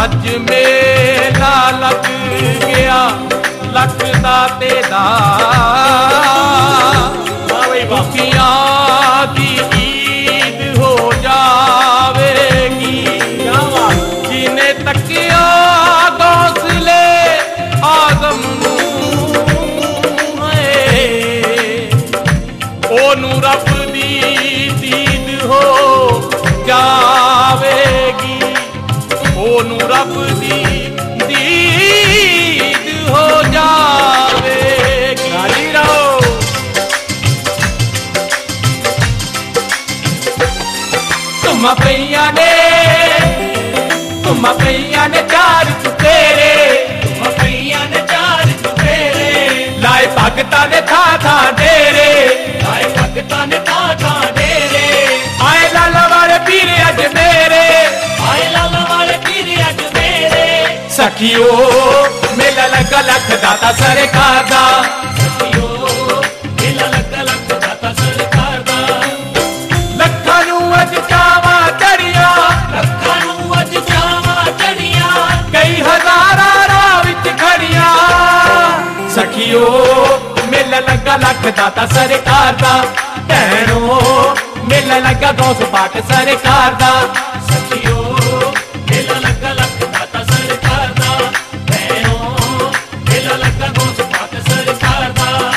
ਅੱਜ ਮੇਲਾ ਲੱਗ ਗਿਆ ਲੱਖ ਦਾ ਤੇ ਦਾ ਦੁਖੀਆਂ ਦੀ ਈਦ ਹੋ ਜਾਵੇਗੀ ਜਿਹਨੇ ਤੱਕਿਆ ਗੌਸਲੇ ਆਜ਼ਮ ਨੂੰ ਹੈ ਉਹਨੂੰ ਰੱਬ ਦੀ ਦੀਦ ਹੋ ਜਾਵੇਗੀ ਉਹਨੂੰ ਰੱਬ ਦੀ ਦੀਦ ਹੋ ਜਾਵੇਗੀ। ਰਾਜੀ ਰਹੋ। ਧੁੰਮਾਂ ਪਈਆਂ ਨੇ ਚਾਰ ਚੁਫੇਰੇ ਧੁੰਮਾਂ ਪਈਆਂ ਨੇ ਚਾਰ ਚੁਫੇਰੇ ਲਾਏ ਭਗਤਾਂ ਨੇ ਥਾਂ ਡੇਰੇ ਲਾਏ ਭਗਤਾਂ ਨੇ ਥਾਂ ਡੇਰੇ ਆਏ ਲਾਲਾ ਵਾਲੇ ਪੀਰ ਅੱਜ ਮੇਰੇ ਆਏ ਲਾਲਾ ਵਾਲੇ ਪੀਰ ਅੱਜ ਮੇਰੇ ਸਖੀਓ ਮੇਲਾ ਲੱਗਾ ਲੱਖ ਦਾਤਾ ਸਰਕਾਰ ਦਾ ਸਖੀਓ ਮੇਲਾ ਲੱਗਾ ਲੱਖ ਦਾਤਾ ਸਰਕਾਰ ਦਾ ਲੱਖਾਂ ਨੂੰ ਅੱਜ ਚਾਵਾਂ ਚੜੀਆਂ ਲੱਖਾਂ ਨੂੰ ਅੱਜ ਚਾਵਾਂ ਚੜੀਆਂ ਕਈ ਹਜ਼ਾਰਾਂ ਰਾਹ ਵਿੱਚ ਖੜੀਆਂ ਸਖੀਓ ਮੇਲਾ ਲੱਗਾ ਲੱਖ ਦਾਤਾ ਸਰਕਾਰ ਦਾ ਭੈਣੋ ਮੇਲਾ ਲੱਗਾ ਗੌਸ ਪਾਕ ਸਰਕਾਰ ਦਾ ਸਖੀਓ ਮੇਲਾ ਲੱਗਾ ਲੱਖ ਦਾਤਾ ਸਰਕਾਰ ਦਾ ਭੈਣੋ ਮੇਲਾ ਲੱਗਾ ਗੌਸ ਪਾਕ ਸਰਕਾਰ ਦਾ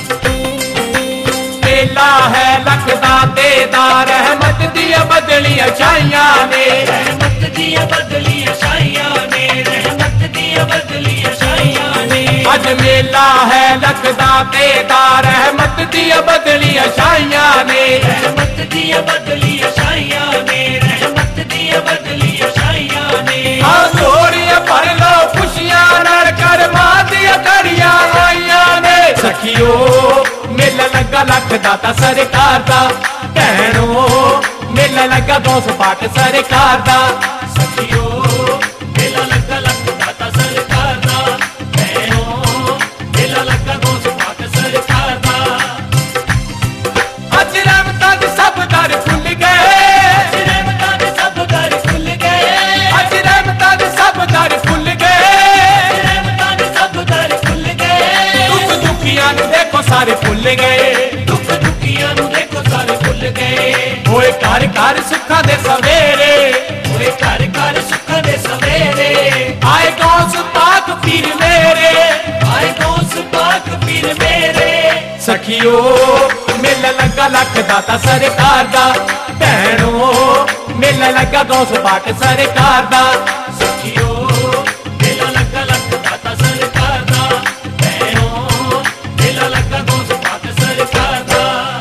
ਮੇਲਾ ਹੈ ਲੱਖ ਦਾਤੇ ਦਾ ਰਹਿਮਤ ਦੀਆਂ ਬਦਲੀਆਂ ਛਾਈਆਂ ਨੇ ਰਹਿਮਤ ਦੀਆਂ ਬਦਲੀਆਂ ਛਾਈਆਂ ਨੇ ਰਹਿਮਤ ਦੀਆਂ ਬਦਲੀਆਂ ਛਾਈਆਂ ਨੇ ਅੱਜ ਮੇਲਾ ਹੈ ਲੱਖ ਦਾਤੇ ਦਾ ਰਹਿਮਤ ਦੀਆਂ ਬਦਲੀਆਂ ਛਾਈਆਂ ਨੇ ਰਹਿਮਤ ਦੀਆਂ ਬਦਲੀਆਂ ਛਾਈਆਂ ਨੇ ਰਹਿਮਤ ਦੀਆਂ ਬਦਲੀਆਂ ਛਾਈਆਂ ਨੇ ਆ ਝੋਲੀਆਂ ਭਰ ਲਓ ਖੁਸ਼ੀਆਂ ਨਾਲ ਕਰਮਾਂ ਦੀਆਂ ਘੜੀਆਂ ਆਈਆਂ ਨੇ ਸਖੀਓ ਮੇਲਾ ਲੱਗਾ ਲੱਖ ਦਾਤਾ ਸਰਕਾਰ ਦਾ ਭੈਣੋ ਮੇਲਾ ਲੱਗਾ ਗੌਸ ਪਾਕ ਸਰਕਾਰ ਦਾ ਸਖੀਓ ਮੇਲਾ ਲੱਗਾ ਲੱਖ ਦਾਤਾ ਸਰਕਾਰ ਦਾ ਭੈਣੋ ਮੇਲਾ ਲੱਗਾ ਗੌਸ ਪਾਕ ਸਰਕਾਰ ਦਾ ਅੱਜ ਰਹਿਮਤਾਂ ਦੇ ਸਭ ਦਰ ਖੁੱਲ ਗਏ ਅੱਜ ਰਹਿਮਤਾਂ ਦੇ ਸਭ ਦਰ ਖੁੱਲ ਗਏ ਅੱਜ ਰਹਿਮਤਾਂ ਦੇ ਸਭ ਦਰ ਖੁੱਲ ਗਏ ਰਹਿਮਤਾਂ ਦੇ ਸਭ ਦਰ ਖੁੱਲ ਗਏ ਦੁੱਖ ਦੁਖੀਆਂ ਨੂੰ ਦੇਖੋ ਸਾਰੇ ਭੁੱਲ ਗਏ ਦੁੱਖ ਦੁਖੀਆਂ ਨੂੰ ਦੇਖੋ ਸਾਰੇ ਭੁੱਲ ਗਏ ਹੋਏ ਘਰ ਘਰ ਸੁੱਖਾਂ ਦੇ ਸਵੇਰੇ ਹੋਏ ਘਰ ਘਰ ਸੁੱਖਾਂ ਦੇ ਸਵੇਰੇ ਆਏ ਗੌਸ ਪਾਕ ਪੀਰ ਮੇਰੇ ਆਏ ਗੌਸ ਪਾਕ ਪੀਰ ਮੇਰੇ ਸਖੀਓ ਮੇਲਾ ਲੱਗਾ ਲੱਖ ਦਾਤਾ ਸਰਕਾਰ ਦਾ ਭੈਣੋ ਮੇਲਾ ਲੱਗਾ ਗੌਸ ਪਾਕ ਸਰਕਾਰ ਦਾ ਸਖੀਓ ਮੇਲਾ ਲੱਗਾ ਲੱਖ ਦਾਤਾ ਸਰਕਾਰ ਦਾ ਭੈਣੋ ਮੇਲਾ ਲੱਗਾ ਗੌਸ ਪਾਕ ਸਰਕਾਰ ਦਾ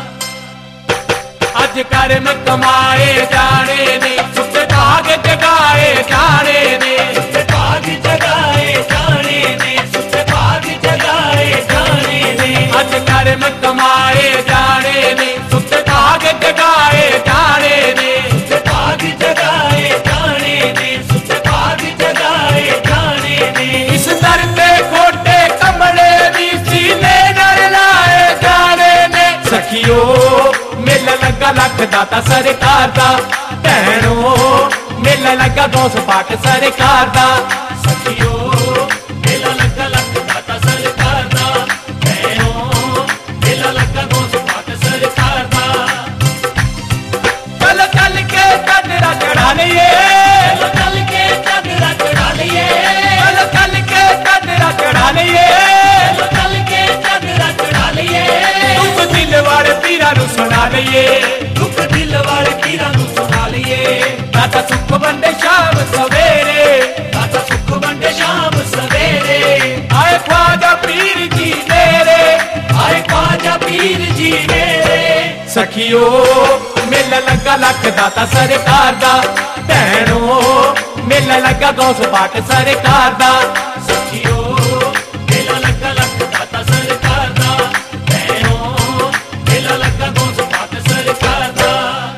ਅੱਜ ਕਰਮ ਕਮਾਏ ਜਾਣੇ ਨੇ ਸੁੱਤੇ ਭਾਗ ਜਗਾਏ ਜਾਣੇ ਨੇ ਸੁੱਤੇ ਭਾਗ ਜਗਾਏ ਜਾਣੇ ਨੇ ਸੁੱਤੇ ਭਾਗ ਜਗਾਏ ਜਾਣੇ ਨੇ ਅੱਜ ਕਰਮ ਕਮਾਏ ਜਾਣੇ ਨੇ ਸੁੱਤੇ ਭਾਗ ਜਗਾਏ ਜਾਣੇ ਨੇ ਸੁੱਤੇ ਭਾਗ ਜਗਾਏ ਜਾਣੇ ਨੇ ਸੁੱਤੇ ਭਾਗ ਜਗਾਏ ਜਾਣੇ ਨੇ ਇਸ ਦਰ ਤੇ ਖੋਟੇ ਕਮਲੇ ਵੀ ਸੀਨੇ ਨਾਲ ਲਾਏ ਜਾਣੇ ਨੇ ਸਖੀਓ ਮੇਲਾ ਲੱਗਾ ਲੱਖ ਦਾਤਾ ਸਰਕਾਰ ਦਾ ਭੈਣੋ ਮੇਲਾ ਲੱਗਾ ਗੌਸ ਪਾਕ ਸਰਕਾਰ ਦਾ ਸਖੀਓ ਮੇਲਾ ਲੱਗਾ ਲੱਖ ਦਾਤਾ ਸਰਕਾਰ ਦਾ ਭੈਣੋ ਮੇਲਾ ਲੱਗਾ ਗੌਸ ਪਾਕ ਸਰਕਾਰ ਦਾ ਚੱਲ ਚੱਲ ਕੇ ਚਾਦਰਾ ਚੜਾ ਲਈਏ ਚੱਲ ਚੱਲ ਕੇ ਚਾਦਰਾ ਚੜਾ ਲਈਏ ਚੱਲ ਚੱਲ ਕੇ ਚਾਦਰਾ ਚੜਾ ਲਈਏ ਚੱਲ ਚੱਲ ਕੇ ਚਾਦਰਾ ਚੜਾ ਲਈਏ ਦੁੱਖ ਦਿਲ ਵਾਲੇ ਪੀਰਾਂ ਨੂੰ ਸੁਣਾ ਲਈਏ ਦੁੱਖ ਦਿਲ ਵਾਲੇ ਪੀਰਾਂ ਨੂੰ ਸੁਣਾ ਲਈਏ ਦਾਤਾ ਸੁੱਖ ਵੰਡੇ ਸ਼ਾਮ ਸਵੇਰੇ ਦਾਤਾ ਸੁੱਖ ਵੰਡੇ ਸ਼ਾਮ ਸਵੇਰੇ ਆਏ ਖਵਾਜਾ ਪੀਰ ਜੀ ਮੇਰੇ ਆਏ ਖਵਾਜਾ ਪੀਰ ਜੀ ਮੇਰੇ ਸਖੀਓ ਮੇਲਾ ਲੱਗਾ ਲੱਖ ਦਾਤਾ ਸਰਕਾਰ ਦਾ ਭੈਣੋ ਮੇਲਾ ਲੱਗਾ ਗੌਸ ਪਾਕ ਸਰਕਾਰ ਦਾ ਸਖੀਓ ਮੇਲਾ ਲੱਗਾ ਲੱਖ ਦਾਤਾ ਸਰਕਾਰ ਦਾ ਭੈਣੋ ਮੇਲਾ ਲੱਗਾ ਗੌਸ ਪਾਕ ਸਰਕਾਰ ਦਾ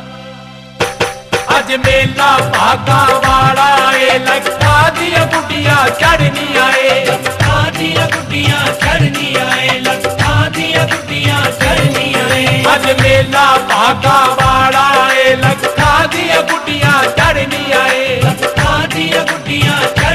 ਅੱਜ ਮੇਲਾ ਭਾਗਾ ਵਾਲਾ ਏ ਲੱਖਾਂ ਦੀਆਂ ਗੁੱਡੀਆਂ ਚੜ੍ਹਨੀਆਂ ਏ ਲੱਖਾਂ ਦੀਆਂ ਗੁੱਡੀਆਂ ਚੜ੍ਹਨੀਆਂ ਏ ਲੱਖਾਂ ਦੀਆਂ ਗੁੱਡੀਆਂ ਚੜ੍ਹਨੀਆਂ ਏ ਅੱਜ ਮੇਲਾ ਭਾਗਾ ਵਾਲਾ ਏ ਲੱਖਾਂ ਦੀਆਂ ਗੁੱਡੀਆਂ ਚੜ੍ਹਨੀਆਂ ਏ ਲੱਖਾਂ ਦੀਆਂ ਗੁੱਡੀਆਂ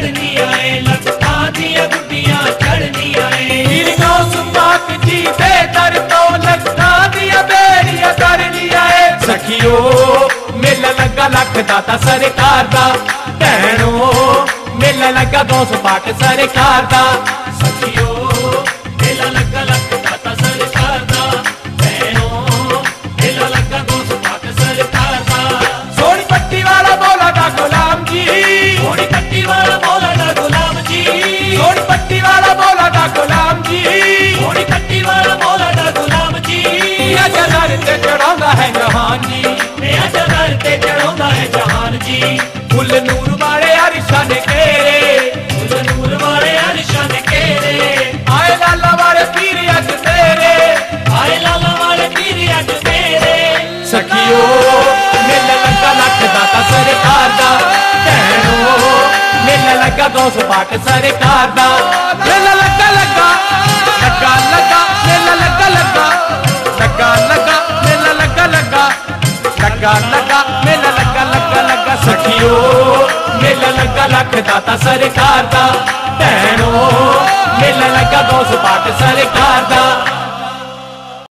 ਦਾਤਾ ਸਰਕਾਰ ਦਾ। ਭੈਣੋ ਮੇਲਾ ਲੱਗਾ ਗੌਸ ਪਾਕ ਸਰਕਾਰ ਦਾ। ਸਖੀਓ ਮੇਲਾ ਲੱਗਾ ਲੱਖ ਦਾਤਾ ਸਰਕਾਰ ਦਾ। ਭੈਣੋ ਮੇਲਾ ਲੱਗਾ ਗੌਸ ਪਾਕ ਸਰਕਾਰ ਦਾ। ਸੋਹਣੀ ਪੱਟੀ ਵਾਲਾ ਮੌਲਾ ਦਾ ਗੁਲਾਮ ਜੀ, ਸੋਹਣੀ ਪੱਟੀ ਵਾਲਾ ਮੌਲਾ ਦਾ ਗੁਲਾਮ ਜੀ, ਸੋਹਣੀ ਪੱਟੀ ਵਾਲਾ ਮੌਲਾ ਦਾ ਗੁਲਾਮ ਜੀ, ਸੋਹਣੀ ਪੱਟੀ ਵਾਲਾ ਮੌਲਾ ਦਾ ਗੁਲਾਮ ਜੀ। ਅੱਜ ਦਰ ਤੇ ਚੜਾਉਂਦਾ ਹੈ ਜਹਾਨ ਜੀ, ਅੱਜ ਦਰ ਤੇ ਚੜਾਉਂਦਾ ਹੈ ਜਹਾਨ ਜੀ। ਫੁੱਲ ਨੂਰ ਵਾਲੇ ਅਰਸ਼ਾਂ ਦੇ ਘੇਰੇ, ਫੁੱਲ ਨੂਰ ਵਾਲੇ ਅਰਸ਼ਾਂ ਦੇ ਘੇਰੇ। ਆਏ ਲਾਲਾ ਵਾਲੇ ਪੀਰ ਅੱਜ ਤੇਰੇ, ਆਏ ਲਾਲਾ ਵਾਲੇ ਪੀਰ ਅੱਜ ਤੇਰੇ। ਸਖੀਓ ਮੇਲਾ ਲੱਗਾ ਲੱਖ ਦਾਤਾ ਸਰਕਾਰ ਦਾ। ਭੈਣੋ ਮੇਲਾ ਲੱਗਾ ਗੌਸ ਪਾਕ ਸਰਕਾਰ ਦਾ। ਮੇਲਾ ਲੱਗਾ ਲੱਗਾ ਲੱਗਾ ਲੱਗਾ, ਮੇਲਾ ਲੱਗਾ ਲੱਗਾ ਲੱਗਾ ਲੱਗਾ, ਮੇਲਾ ਲੱਗਾ ਲੱਗਾ ਲੱਗਾ ਲੱਗਾ।